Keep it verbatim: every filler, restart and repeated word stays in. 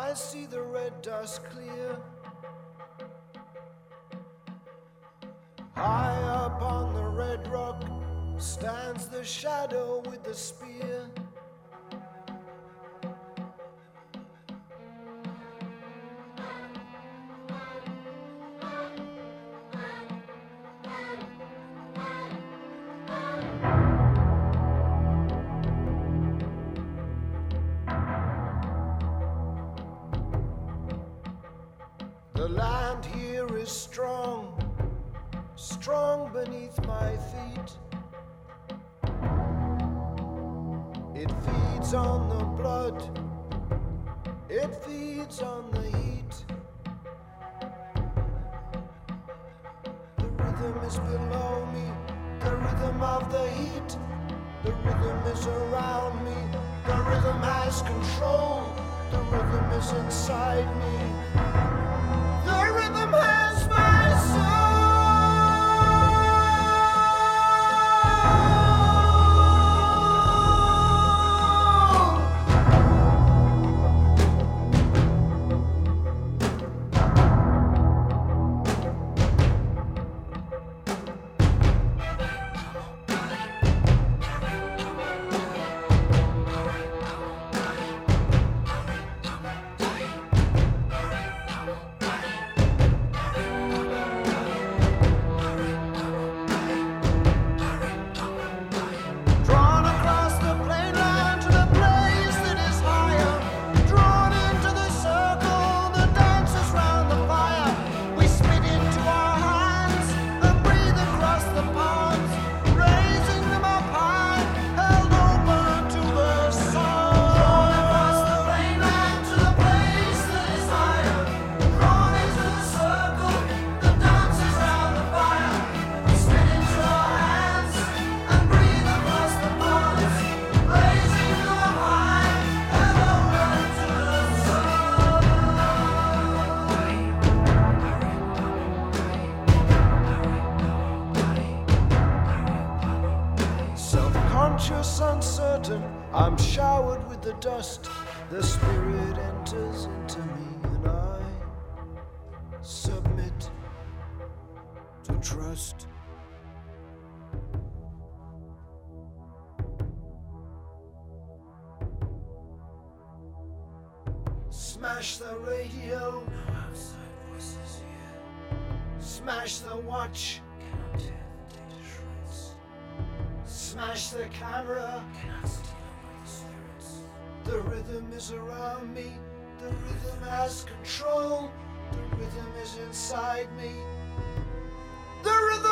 I see the red dust clear. High up on the red rock stands the shadow with the spear. The land here is strong, strong beneath my feet. It feeds on the blood, it feeds on the heat. The rhythm is below me, the rhythm of the heat. The rhythm is around me, the rhythm has control. The rhythm is inside me. The rhythm has my soul. Conscious, uncertain, I'm showered with the dust. The spirit enters into me and I submit to trust. Smash the radio, no outside voices here. Smash the watch, cannot tear the data shreds. Smash the camera, cannot steal away the spirits. The rhythm is around me, the rhythm has control. The rhythm is inside me. The rhythm